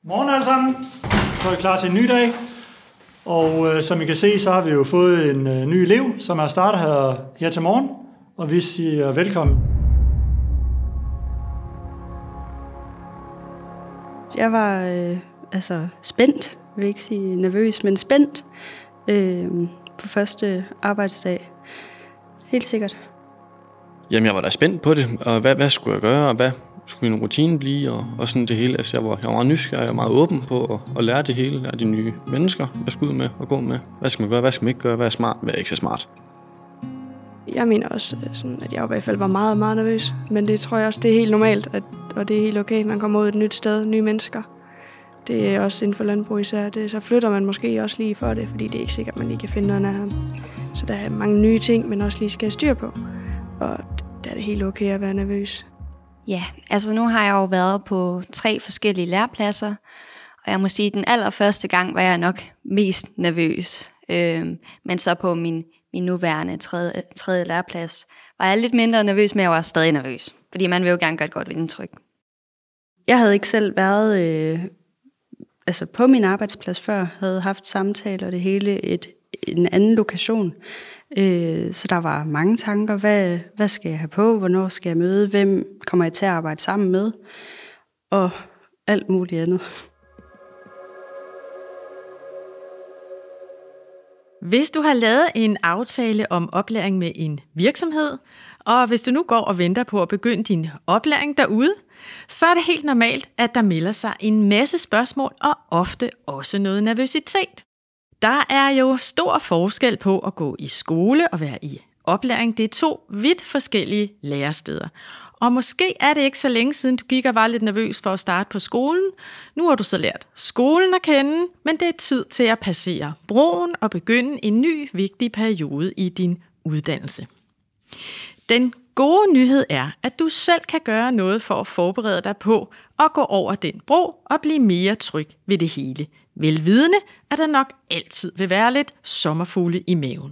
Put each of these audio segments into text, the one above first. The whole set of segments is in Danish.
Godmorgen alle sammen. Så er vi klar til en ny dag. Og som I kan se, så har vi jo fået en ny elev, som er startet her til morgen. Og vi siger velkommen. Jeg var spændt. Jeg vil ikke sige nervøs, men spændt på første arbejdsdag. Helt sikkert. Jamen, jeg var da spændt på det, og hvad skulle jeg gøre, og hvad skulle min rutine blive, og sådan det hele. Altså, jeg var meget nysgerrig og meget åben på at lære det hele, lære de nye mennesker, jeg skulle ud med og gå med. Hvad skal man gøre, hvad skal man ikke gøre, hvad er smart, hvad er ikke så smart. Jeg mener også, sådan, at jeg i hvert fald var meget, meget nervøs, men det tror jeg også, det er helt normalt, og det er helt okay. Man kommer ud et nyt sted, nye mennesker. Det er også inden for landbrug især. Så flytter man måske også lige for det, fordi det er ikke sikkert, at man lige kan finde noget nærheden. Så der er mange nye ting, man også lige skal have styr på. Og der er det helt okay at være nervøs. Ja, altså nu har jeg jo været på 3 forskellige lærepladser, og jeg må sige, at den allerførste gang var jeg nok mest nervøs. Men så på min nuværende tredje læreplads var jeg lidt mindre nervøs, men jeg var stadig nervøs. Fordi man vil jo gerne gøre et godt indtryk. Jeg havde ikke selv været på min arbejdsplads før, havde haft samtaler og det hele en anden lokation. Så der var mange tanker. Hvad skal jeg have på? Hvornår skal jeg møde? Hvem kommer jeg til at arbejde sammen med? Og alt muligt andet. Hvis du har lavet en aftale om oplæring med en virksomhed, og hvis du nu går og venter på at begynde din oplæring derude, så er det helt normalt, at der melder sig en masse spørgsmål og ofte også noget nervøsitet. Der er jo stor forskel på at gå i skole og være i oplæring. Det er 2 vidt forskellige læresteder. Og måske er det ikke så længe siden, du gik og var lidt nervøs for at starte på skolen. Nu har du så lært skolen at kende, men det er tid til at passere broen og begynde en ny vigtig periode i din uddannelse. Den gode nyhed er, at du selv kan gøre noget for at forberede dig på at gå over den bro og blive mere tryg ved det hele. Velvidende, at der nok altid vil være lidt sommerfugle i maven.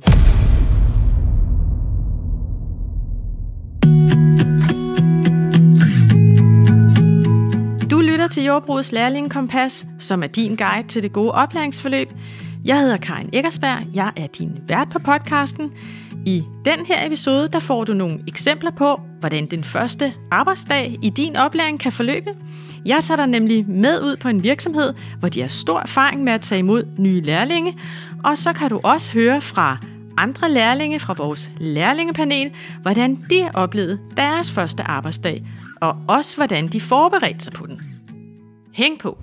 Du lytter til Jordbrugets Lærlingekompas, som er din guide til det gode oplæringsforløb. Jeg hedder Karin Eckersberg, jeg er din vært på podcasten. I den her episode, der får du nogle eksempler på, hvordan den første arbejdsdag i din oplæring kan forløbe. Jeg tager dig nemlig med ud på en virksomhed, hvor de har stor erfaring med at tage imod nye lærlinge, og så kan du også høre fra andre lærlinge fra vores lærlingepanel, hvordan de oplevede deres første arbejdsdag, og også hvordan de forberedte sig på den. Hæng på!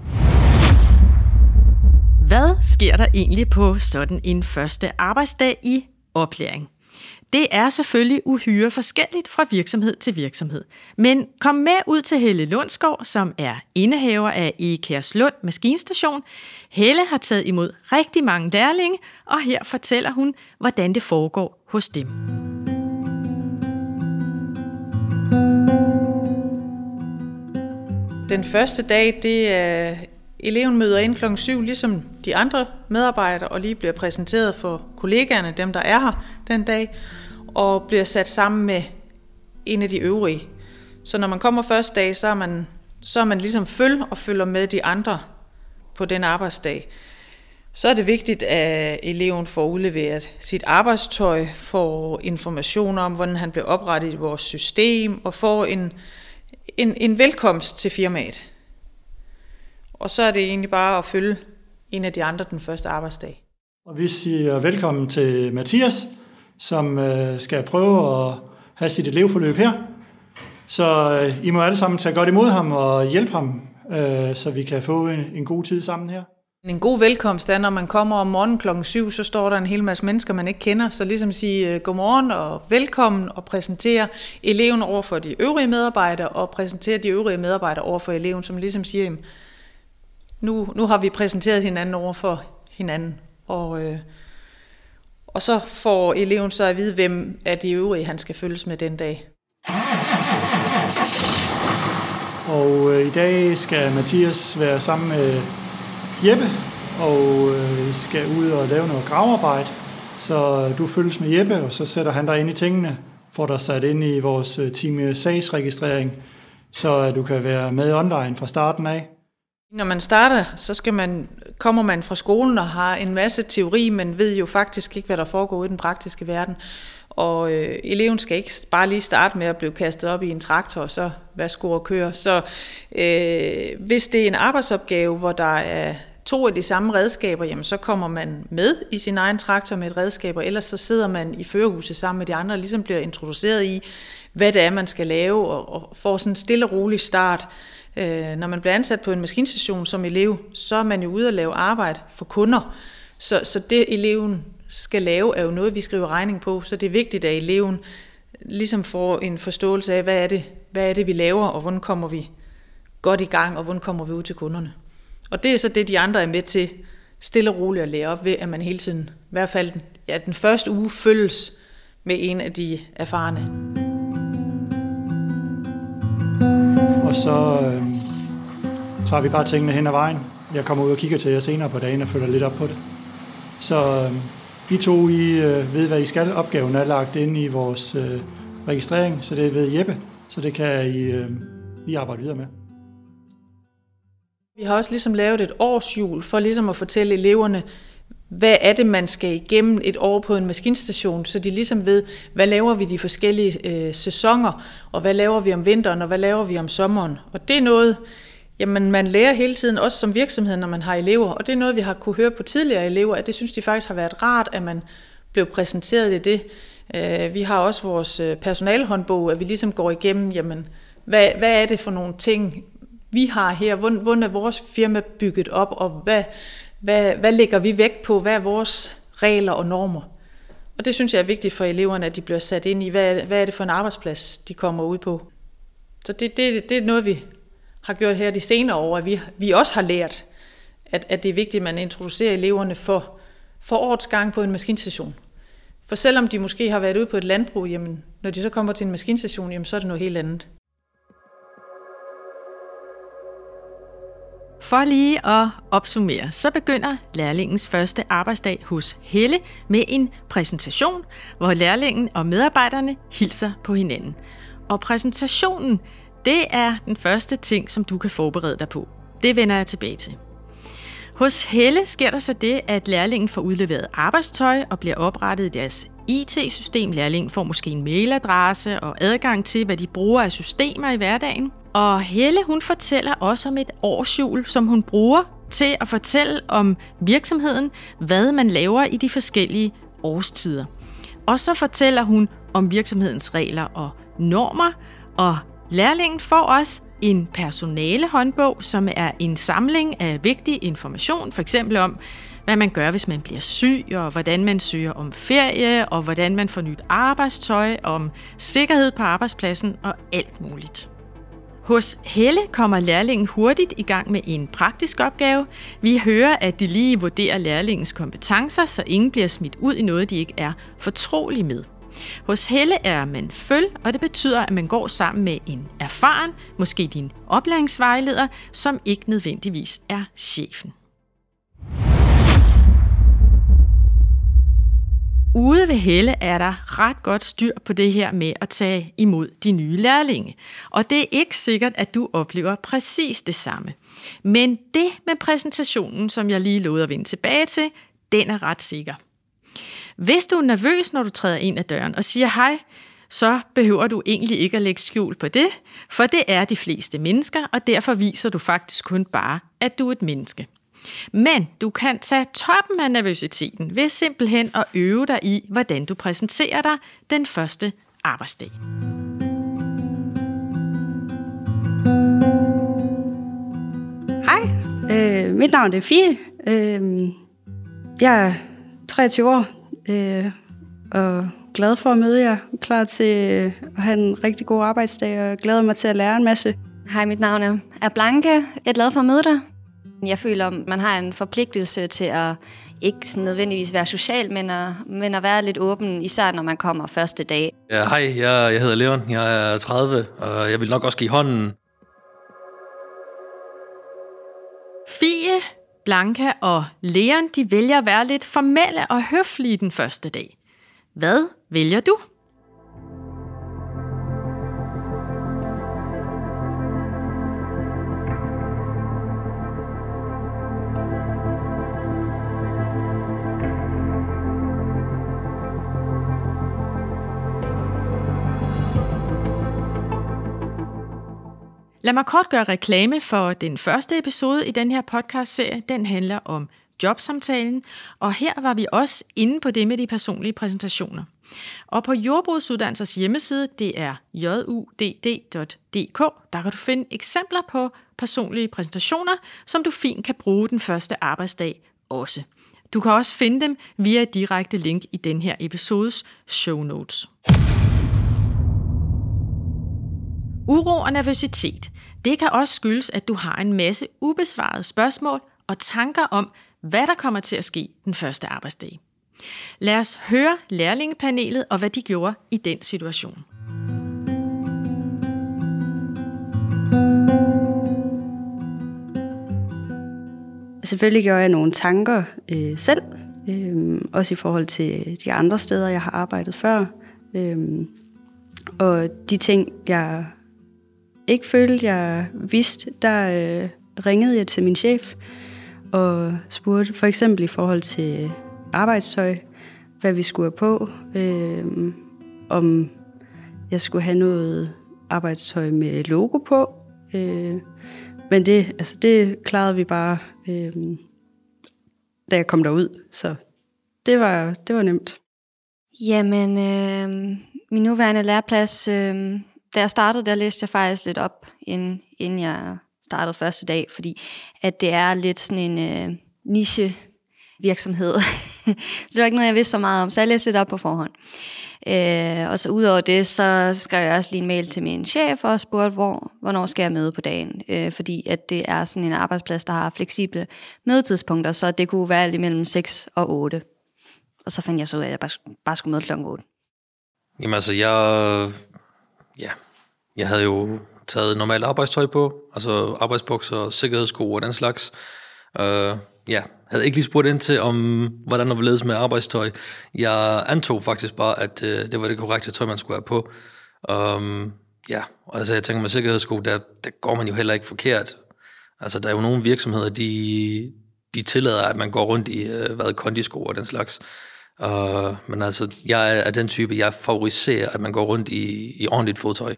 Hvad sker der egentlig på sådan en første arbejdsdag i oplæring? Det er selvfølgelig uhyre forskelligt fra virksomhed til virksomhed. Men kom med ud til Helle Lundsgaard, som er indehaver af Egekerslund Maskinstation. Helle har taget imod rigtig mange lærlinge, og her fortæller hun, hvordan det foregår hos dem. Den første dag, det er eleven møder ind kl. 7, ligesom de andre medarbejdere, og lige bliver præsenteret for kollegaerne, dem der er her den dag, og bliver sat sammen med en af de øvrige. Så når man kommer første dag, så er man ligesom følger med de andre på den arbejdsdag. Så er det vigtigt, at eleven får udleveret sit arbejdstøj, får informationer om, hvordan han bliver oprettet i vores system, og får en velkomst til firmaet. Og så er det egentlig bare at følge en af de andre den første arbejdsdag. Og vi siger velkommen til Mathias, som skal prøve at have sit elevforløb her. Så I må alle sammen tage godt imod ham og hjælpe ham, så vi kan få en god tid sammen her. En god velkomst er, når man kommer om morgenen kl. 7, så står der en hel masse mennesker, man ikke kender. Så ligesom sige godmorgen og velkommen og præsentere eleven over for de øvrige medarbejdere, og præsentere de øvrige medarbejdere over for eleven, som ligesom siger, nu har vi præsenteret hinanden over for hinanden. Og så får eleven så at vide, hvem af de øvrige han skal følges med den dag. Og i dag skal Mathias være sammen med Jeppe og skal ud og lave noget gravearbejde. Så du følges med Jeppe, og så sætter han dig ind i tingene, får dig sat ind i vores team sagsregistrering, så du kan være med online fra starten af. Når man starter, så kommer man fra skolen og har en masse teori, men ved jo faktisk ikke, hvad der foregår i den praktiske verden. Og eleven skal ikke bare lige starte med at blive kastet op i en traktor, og så værsgo og køre. Så hvis det er en arbejdsopgave, hvor der er 2 af de samme redskaber, jamen så kommer man med i sin egen traktor med et redskab, og ellers så sidder man i førerhuset sammen med de andre, og ligesom bliver introduceret i, hvad det er, man skal lave, og får sådan en stille og rolig start. Når man bliver ansat på en maskinstation som elev, så er man jo ude at lave arbejde for kunder. Så det eleven skal lave, er jo noget, vi skriver regning på. Så det er vigtigt, at eleven ligesom får en forståelse af, hvad er det, vi laver, og hvordan kommer vi godt i gang, og hvordan kommer vi ud til kunderne. Og det er så det, de andre er med til stille og roligt at lære op ved, at man hele tiden, i hvert fald den første uge, følges med en af de erfarne. Og så tager vi bare tingene hen ad vejen. Jeg kommer ud og kigger til jer senere på dagen og følger lidt op på det. Så I to, I ved, hvad I skal. Opgaven er lagt ind i vores registrering, så det ved Jeppe, så det kan I arbejde videre med. Vi har også ligesom lavet et årshjul for ligesom at fortælle eleverne, hvad er det, man skal igennem et år på en maskinstation, så de ligesom ved, hvad laver vi de forskellige sæsoner, og hvad laver vi om vinteren, og hvad laver vi om sommeren. Og det er noget, jamen man lærer hele tiden, også som virksomhed, når man har elever, og det er noget, vi har kunne høre på tidligere elever, at det synes de faktisk har været rart, at man blev præsenteret i det. Vi har også vores personalehåndbog, at vi ligesom går igennem, jamen, hvad er det for nogle ting, vi har her, hvordan er vores firma bygget op, og hvad lægger vi vægt på, hvad er vores regler og normer. Og det synes jeg er vigtigt for eleverne, at de bliver sat ind i, hvad er det for en arbejdsplads, de kommer ud på. Så det er noget, vi har gjort her de senere år, at vi også har lært, at det er vigtigt, at man introducerer eleverne for årets gang på en maskinstation. For selvom de måske har været ude på et landbrug, jamen, når de så kommer til en maskinstation, jamen, så er det noget helt andet. For lige at opsummere, så begynder lærlingens første arbejdsdag hos Helle med en præsentation, hvor lærlingen og medarbejderne hilser på hinanden. Og præsentationen, det er den første ting, som du kan forberede dig på. Det vender jeg tilbage til. Hos Helle sker der så det, at lærlingen får udleveret arbejdstøj og bliver oprettet i deres IT-system. Lærlingen får måske en mailadresse og adgang til, hvad de bruger af systemer i hverdagen. Og Helle, hun fortæller også om et årshjul, som hun bruger til at fortælle om virksomheden, hvad man laver i de forskellige årstider. Og så fortæller hun om virksomhedens regler og normer, og lærlingen får også en personalehåndbog, som er en samling af vigtig information, f.eks. om, hvad man gør, hvis man bliver syg, og hvordan man søger om ferie, og hvordan man får nyt arbejdstøj, om sikkerhed på arbejdspladsen og alt muligt. Hos Helle kommer lærlingen hurtigt i gang med en praktisk opgave. Vi hører, at de lige vurderer lærlingens kompetencer, så ingen bliver smidt ud i noget, de ikke er fortrolige med. Hos Helle er man føl, og det betyder, at man går sammen med en erfaren, måske din oplæringsvejleder, som ikke nødvendigvis er chefen. Ude ved Helle er der ret godt styr på det her med at tage imod de nye lærlinge. Og det er ikke sikkert, at du oplever præcis det samme. Men det med præsentationen, som jeg lige lovede at vende tilbage til, den er ret sikker. Hvis du er nervøs, når du træder ind ad døren og siger hej, så behøver du egentlig ikke at lægge skjul på det, for det er de fleste mennesker, og derfor viser du faktisk kun bare, at du er et menneske. Men du kan tage toppen af nervøsiteten ved simpelthen at øve dig i, hvordan du præsenterer dig den første arbejdsdag. Hej, mit navn er Fie. Jeg er 23 år og glad for at møde jer. Klar til at have en rigtig god arbejdsdag og glæder mig til at lære en masse. Hej, mit navn er Blanke. Jeg er glad for at møde dig. Jeg føler, at man har en forpligtelse til at ikke nødvendigvis være social, men at være lidt åben, især når man kommer første dag. Ja, hej, jeg hedder Leon. Jeg er 30, og jeg vil nok også give hånden. Fie, Blanka og Leon, de vælger at være lidt formelle og høflige den første dag. Hvad vælger du? Lad mig kort gøre reklame for den første episode i den her podcastserie. Den handler om jobsamtalen, og her var vi også inde på det med de personlige præsentationer. Og på Jordbrugsuddannelsers hjemmeside, det er judd.dk, der kan du finde eksempler på personlige præsentationer, som du fint kan bruge den første arbejdsdag også. Du kan også finde dem via et direkte link i den her episodes show notes. Uro og nervøsitet. Det kan også skyldes, at du har en masse ubesvarede spørgsmål og tanker om, hvad der kommer til at ske den første arbejdsdag. Lad os høre lærlingepanelet og hvad de gjorde i den situation. Selvfølgelig gjorde jeg nogle tanker selv, også i forhold til de andre steder, jeg har arbejdet før. Og de ting, jeg ikke følte, jeg vidste, der ringede jeg til min chef og spurgte for eksempel i forhold til arbejdstøj, hvad vi skulle have på, om jeg skulle have noget arbejdstøj med logo på. Men det klarede vi bare, da jeg kom derud, så det var nemt. Jamen, min nuværende læreplads, da jeg startede, der læste jeg faktisk lidt op, inden jeg startede første dag, fordi at det er lidt sådan en niche virksomhed. Så det var ikke noget, jeg vidste så meget om, så jeg læste lidt op på forhånd. Og så udover det, så skrev jeg også lige en mail til min chef og spurgte, hvornår skal jeg møde på dagen. Fordi at det er sådan en arbejdsplads, der har fleksible mødetidspunkter, så det kunne være mellem 6 og 8. Og så fandt jeg så ud af, at jeg bare skulle møde klokken 8. Jamen altså, jeg havde jo taget normalt arbejdstøj på, altså arbejdsbukser, sikkerhedssko og den slags. Havde ikke lige spurgt ind til, om hvordan der var ledes med arbejdstøj. Jeg antog faktisk bare, at det var det korrekte tøj, man skulle have på. Og altså jeg tænker med sikkerhedssko, der går man jo heller ikke forkert. Altså der er jo nogle virksomheder, de tillader, at man går rundt i kondisko og den slags. Men altså, jeg er den type, jeg favoriserer, at man går rundt i ordentligt fodtøj.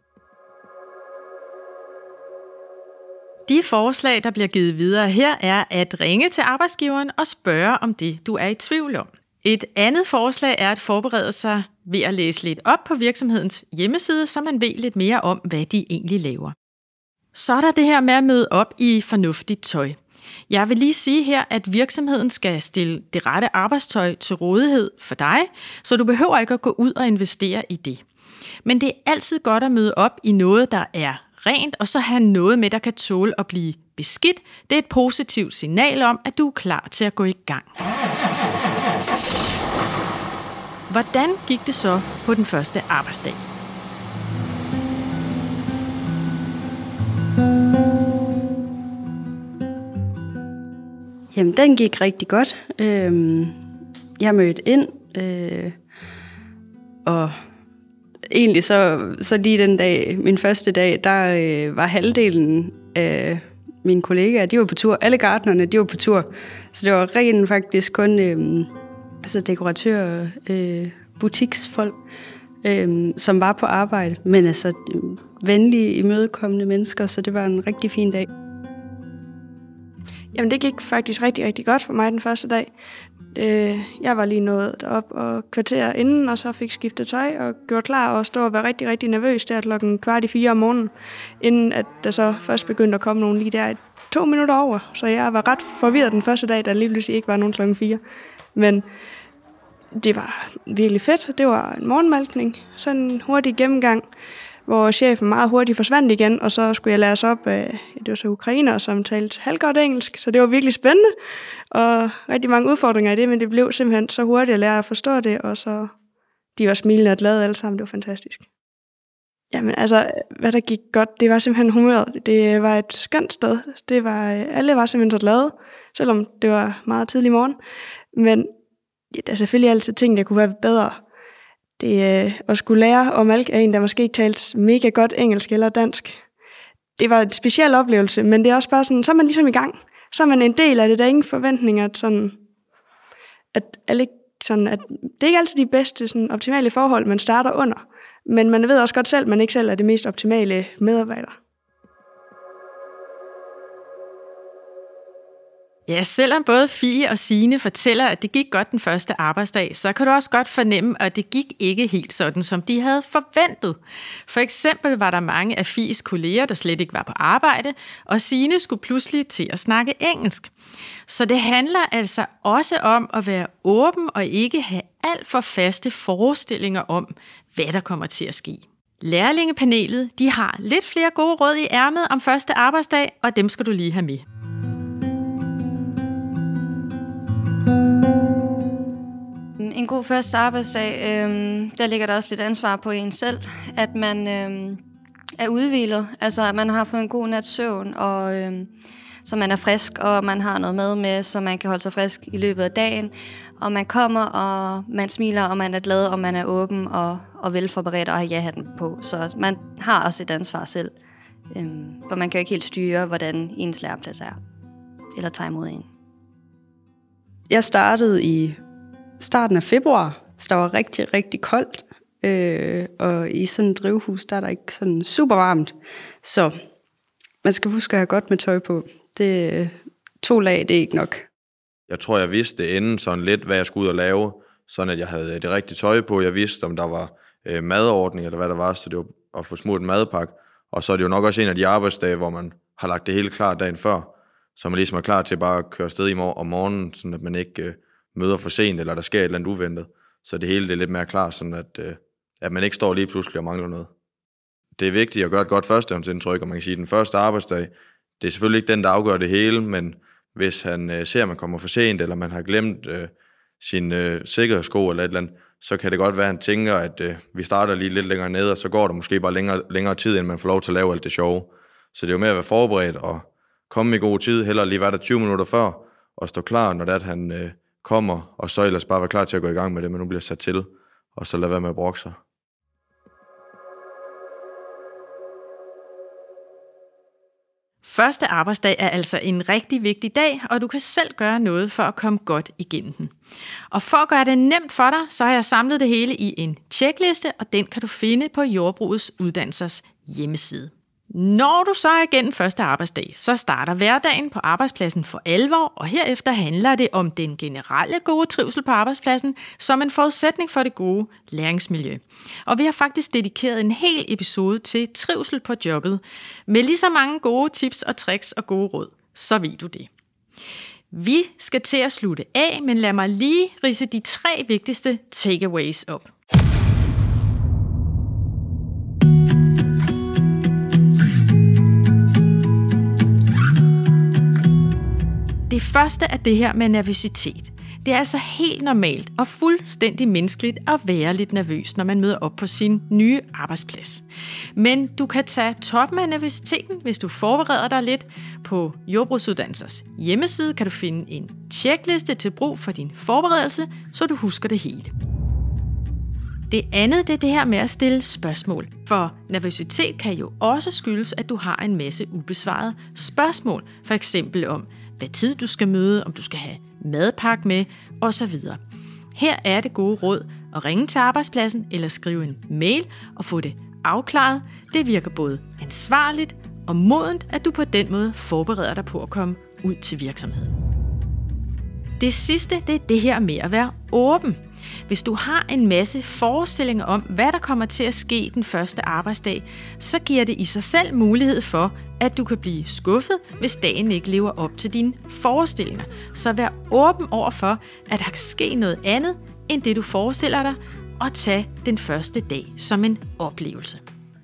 De forslag, der bliver givet videre her, er at ringe til arbejdsgiveren og spørge om det, du er i tvivl om. Et andet forslag er at forberede sig ved at læse lidt op på virksomhedens hjemmeside, så man ved lidt mere om, hvad de egentlig laver. Så er der det her med at møde op i fornuftigt tøj. Jeg vil lige sige her, at virksomheden skal stille det rette arbejdstøj til rådighed for dig, så du behøver ikke at gå ud og investere i det. Men det er altid godt at møde op i noget, der er rent, og så have noget med, der kan tåle at blive beskidt. Det er et positivt signal om, at du er klar til at gå i gang. Hvordan gik det så på den første arbejdsdag? Jamen, den gik rigtig godt. Jeg mødte ind, og egentlig så lige den dag, min første dag, der var halvdelen af mine kollegaer, de var på tur. Alle gartnerne, de var på tur. Så det var rent faktisk kun dekoratører, butiksfolk, som var på arbejde. Men altså venlige, imødekommende mennesker, så det var en rigtig fin dag. Jamen det gik faktisk rigtig, rigtig godt for mig den første dag. Jeg var lige nået derop og kvarter inden, og så fik skiftet tøj og gjort klar og stå og være rigtig, rigtig nervøs der klokken 3:15 om morgenen, inden at der så først begyndte at komme nogen lige der 2 minutter over. Så jeg var ret forvirret den første dag, da lige pludselig ikke var nogen klokken 4. Men det var virkelig fedt. Det var en morgenmalkning, sådan en hurtig gennemgang, hvor chefen meget hurtigt forsvandt igen, og så skulle jeg læres op af, det var så ukrainere, som talte halvgodt engelsk, så det var virkelig spændende, og rigtig mange udfordringer i det, men det blev simpelthen så hurtigt at lære at forstå det, og så de var smilende og glade alle sammen, det var fantastisk. Jamen altså, hvad der gik godt, det var simpelthen humøret. Det var et skønt sted. Alle var simpelthen så glade, selvom det var meget tidlig morgen, men ja, der er selvfølgelig altid ting, der kunne være bedre. Det at skulle lære om alt af en, der måske ikke talte mega godt engelsk eller dansk. Det var en speciel oplevelse, men det er også bare sådan, så er man ligesom i gang. Så er man en del af det, der er ingen forventninger, at det er ikke altid de bedste sådan, optimale forhold, man starter under. Men man ved også godt selv, at man ikke selv er det mest optimale medarbejder. Ja, selvom både Fie og Signe fortæller, at det gik godt den første arbejdsdag, så kan du også godt fornemme, at det gik ikke helt sådan, som de havde forventet. For eksempel var der mange af Fies kolleger, der slet ikke var på arbejde, og Signe skulle pludselig til at snakke engelsk. Så det handler altså også om at være åben og ikke have alt for faste forestillinger om, hvad der kommer til at ske. Lærlingepanelet, de har lidt flere gode råd i ærmet om første arbejdsdag, og dem skal du lige have med. En god første arbejdsdag, der ligger der også lidt ansvar på en selv, at man er udhvilet, altså at man har fået en god nats søvn, og så man er frisk, og man har noget mad med, så man kan holde sig frisk i løbet af dagen, og man kommer, og man smiler, og man er glad, og man er åben og velforberedt og har ja-hatten på, så man har også et ansvar selv, for man kan jo ikke helt styre, hvordan ens læreplads er, eller tage imod en. Jeg startede i starten af februar, så der var rigtig, rigtig koldt, og i sådan et drivhus, der er der ikke sådan super varmt, så man skal huske at have godt med tøj på. Det 2 lag, det er ikke nok. Jeg tror, jeg vidste inden sådan lidt, hvad jeg skulle ud og lave, sådan at jeg havde det rigtige tøj på. Jeg vidste, om der var madordning, eller hvad der var, så det var at få smurt en madpakke. Og så er det jo nok også en af de arbejdsdage, hvor man har lagt det hele klar dagen før, så man ligesom er klar til bare at køre afsted om morgenen, sådan at man ikke møder for sent, eller der sker et eller andet uventet. Så det hele det er lidt mere klar, sådan at man ikke står lige pludselig og mangler noget. Det er vigtigt at gøre et godt førstehåndsindtryk, og man kan sige, at den første arbejdsdag, det er selvfølgelig ikke den, der afgør det hele, men hvis han ser, at man kommer for sent, eller man har glemt sine sikkerhedssko eller et eller andet, så kan det godt være, at han tænker, at vi starter lige lidt længere ned, og så går der måske bare længere tid, inden man får lov til at lave alt det sjove. Så det er jo med at være forberedt og komme i god tid, hellere lige være der 20 minutter før, og stå klar, når det er, at han kommer, og så ellers bare være klar til at gå i gang med det, men nu bliver sat til, og så lade være med at brokke sig. Første arbejdsdag er altså en rigtig vigtig dag, og du kan selv gøre noget for at komme godt igennem den. Og for at gøre det nemt for dig, så har jeg samlet det hele i en tjekliste, og den kan du finde på Jordbrugets Uddannelsers hjemmeside. Når du så er igennem første arbejdsdag, så starter hverdagen på arbejdspladsen for alvor, og herefter handler det om den generelle gode trivsel på arbejdspladsen som en forudsætning for det gode læringsmiljø. Og vi har faktisk dedikeret en hel episode til trivsel på jobbet, med lige så mange gode tips og tricks og gode råd. Så ved du det. Vi skal til at slutte af, men lad mig lige ridse de 3 vigtigste takeaways op. Det første er det her med nervøsitet. Det er altså helt normalt og fuldstændig menneskeligt at være lidt nervøs, når man møder op på sin nye arbejdsplads. Men du kan tage toppen af nervøsiteten, hvis du forbereder dig lidt. På Jordbrugsuddannelsers hjemmeside kan du finde en tjekliste til brug for din forberedelse, så du husker det hele. Det andet, det er det her med at stille spørgsmål. For nervøsitet kan jo også skyldes, at du har en masse ubesvarede spørgsmål. For eksempel om, hvad tid du skal møde, om du skal have madpakke med, osv. Her er det gode råd at ringe til arbejdspladsen eller skrive en mail og få det afklaret. Det virker både ansvarligt og modent, at du på den måde forbereder dig på at komme ud til virksomheden. Det sidste, det er det her med at være åben. Hvis du har en masse forestillinger om, hvad der kommer til at ske den første arbejdsdag, så giver det i sig selv mulighed for, at du kan blive skuffet, hvis dagen ikke lever op til dine forestillinger. Så vær åben over for, at der kan ske noget andet, end det du forestiller dig, og tag den første dag som en oplevelse.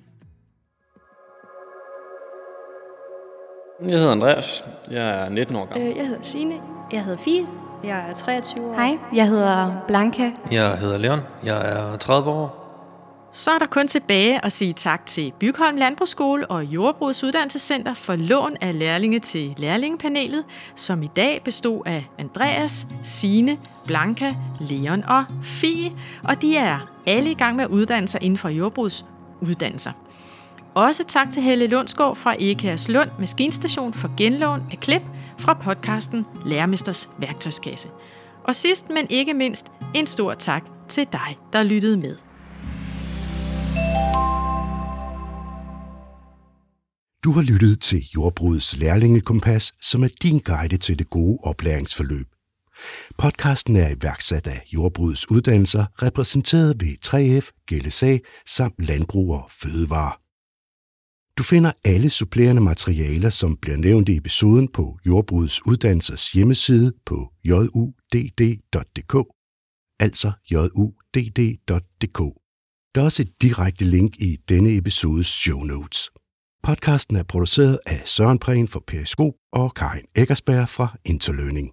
Jeg hedder Andreas. Jeg er 19 år gammel. Jeg hedder Signe. Jeg hedder Fie. Jeg er 23 år. Hej, jeg hedder Blanca. Jeg hedder Leon. Jeg er 30 år. Så er der kun tilbage at sige tak til Bygholm Landbrugsskole og Jordbrugets Uddannelsescenter for lån af lærlinge til lærlingepanelet, som i dag bestod af Andreas, Signe, Blanca, Leon og Fie, og de er alle i gang med at uddanne sig inden for jordbrugets uddannelser. Også tak til Helle Lundsgaard fra Egekerslund Maskinstation for genlån af klip fra podcasten Lærermesters værktøjskasse. Og sidst, men ikke mindst, en stor tak til dig, der lyttede med. Du har lyttet til Jordbrugets Lærlingekompas, som er din guide til det gode oplæringsforløb. Podcasten er iværksat af Jordbrugets Uddannelser, repræsenteret ved 3F, GLSA samt Landbrug og Fødevare. Du finder alle supplerende materialer, som bliver nævnt i episoden på Jordbrugets Uddannelsers hjemmeside på judd.dk, altså judd.dk. Der er også et direkte link i denne episodes show notes. Podcasten er produceret af Søren Prehn for Periskop og Karin Eckersberg fra Interlearning.